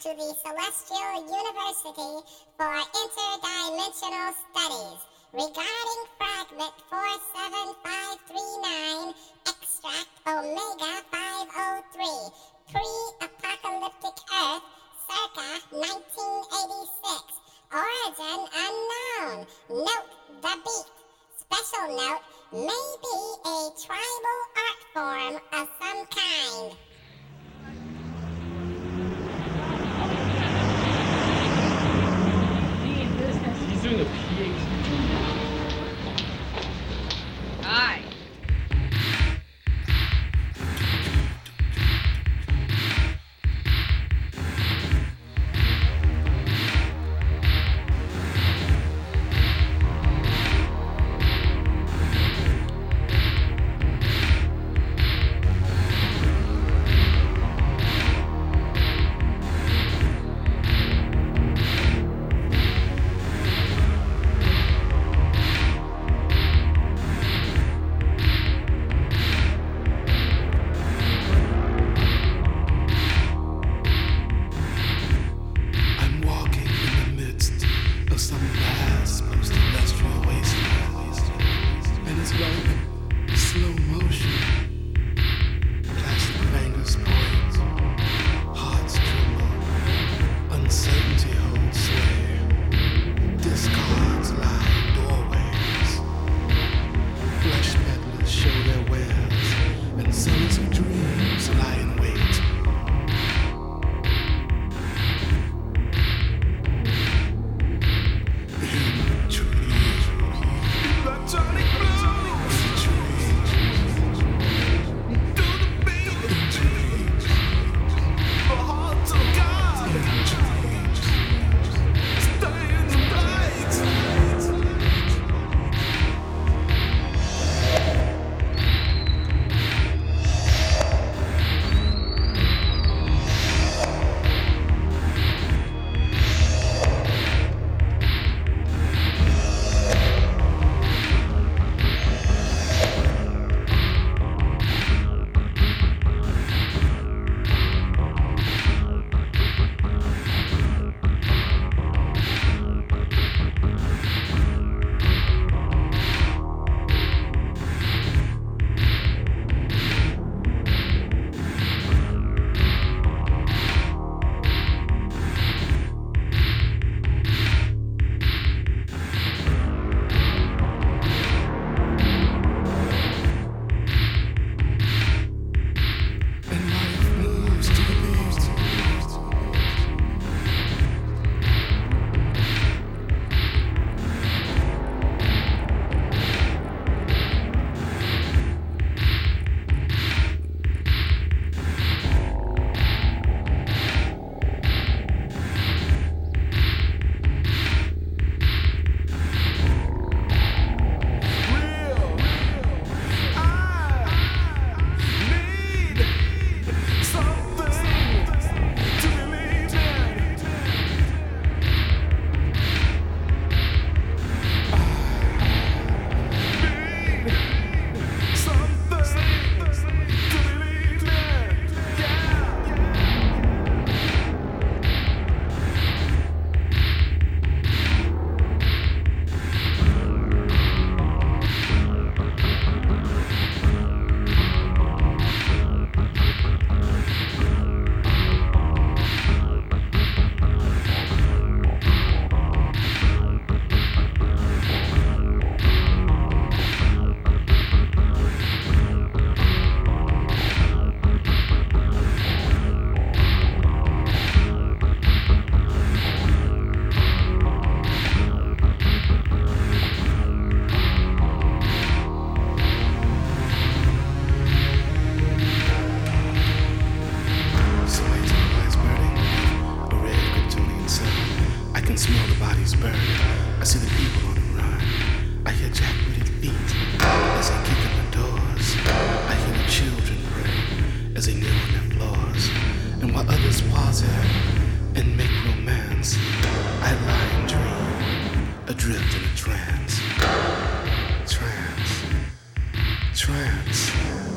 to the Celestial University for Interdimensional Studies regarding Fragment 47539, Extract Omega 503, Pre-Apocalyptic Earth, circa 1986. Origin unknown. Note the beat. Special note, may be a tribal art form of some kind. He's doing a PhD. Hi. I'm walking in the midst of some vast post-industrial wasteland, and it's like slow motion. Plastic fingers point, hearts tremble, uncertainty holds sway. Discards lie in doorways. Flesh peddlers show their wares, and sellers of dreams lie in wait. And life moves to the beat. Smell the bodies burn. I see the people on the run. I hear jack-booted feet as they kick in the doors. I hear the children pray as they kneel on their floors. And while others pause here and make romance, I lie and dream, adrift in a trance. Trance.